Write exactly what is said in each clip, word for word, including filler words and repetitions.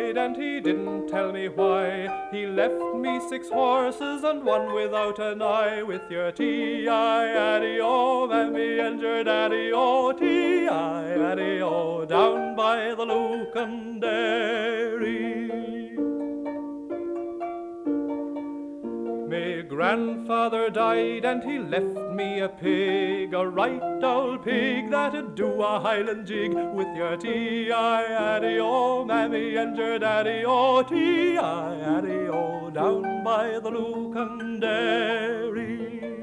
died and he didn't tell me why. He left me six horses and one without an eye. With your T-I-A-D-O, mammy and your daddy-o, T-I-A-D-O, down by the Lukandary. Me grandfather died and he left me a pig, a right old pig that'd do a Highland jig. With your T-I-A-D-O, mammy and your daddy-o, T-I-A-D-O, down by the Lukandary.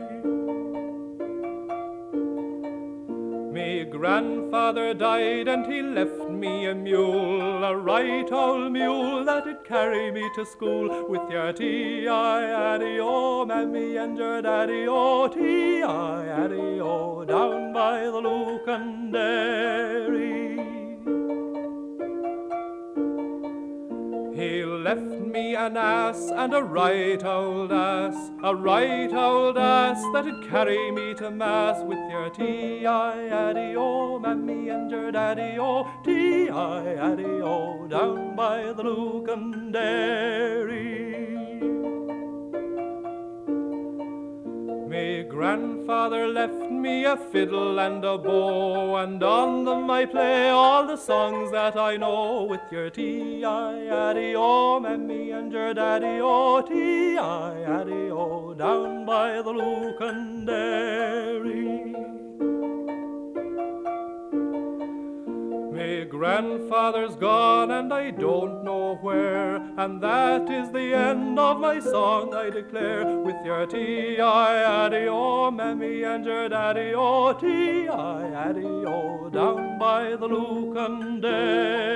Me grandfather died and he left me a mule, a right old mule that'd carry me to school. With your T-I-A-D-O, mammy and your daddy-o, T-I-A-D-O, down by the Lukandary. He left me an ass and a right old ass, a right old ass that'd carry me to mass. With your T-I-A-D-O, mammy and your daddy-o, T-I-A-D-O, down by the Lukandary. Me grandfather left me a fiddle and a bow, and on them I play all the songs that I know. With your T-I-A-D-O, mammy and your daddy-o, T-I-A-D-O, down by the Lukandary. Me grandfather's gone and I don't know where, and that is the end of my song, I declare. With your T-I-A-D-O, mammy and your daddy-o, T-I-A-D-O, down by the Lukandary.